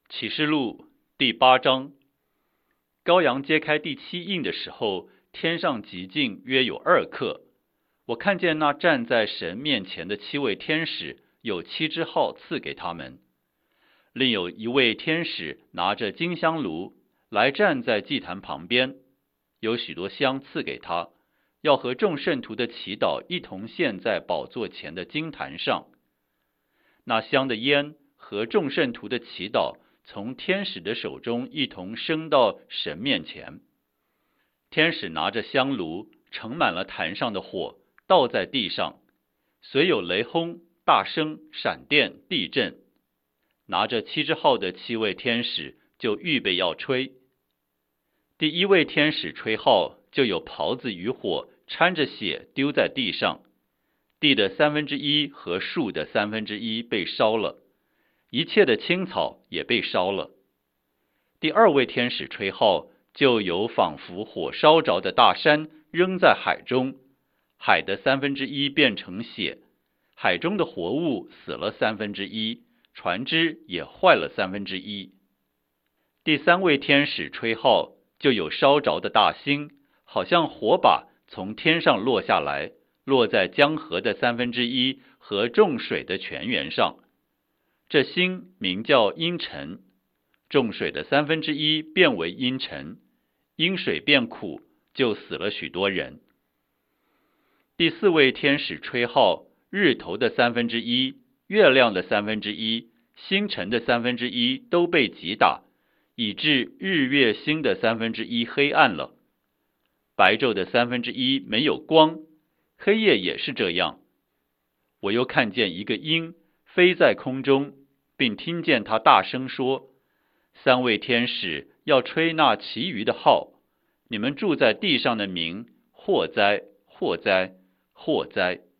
启示录第8章，羔羊揭开第7印的时候，天上极静约有2刻。我看见那站在神面前的7位天使，有7支号赐给他们。另有1位天使拿着金香炉来站在祭坛旁边，有许多香赐给他，要和众圣徒的祈祷一同献在宝座前的金坛上。那香的烟和众圣徒的祈祷从天使的手中一同升到神面前。天使拿着香炉盛满了坛上的火，倒在地上，随有雷轰、大声、闪电、地震。拿着7支号的7位天使就预备要吹。第1位天使吹号，就有袍子与火掺着血丢在地上，地的1/3和树的1/3被烧了，一切的青草也被烧了。第2位天使吹号，就有仿佛火烧着的大山扔在海中，海的1/3变成血，海中的活物死了1/3，船只也坏了1/3。第3位天使吹号，就有烧着的大星，好像火把从天上落下来，落在江河的1/3和众水的泉源上。这星名叫阴沉，众水的1/3变为阴沉，因水变苦，就死了许多人。第4位天使吹号，日头的1/3，月亮的1/3，星辰的1/3都被击打，以致日月星的1/3黑暗了。白昼的1/3没有光，黑夜也是这样。我又看见一个鹰飞在空中，并听见他大声说：3位天使要吹那其余的号，你们住在地上的民，祸哉，祸哉，祸哉！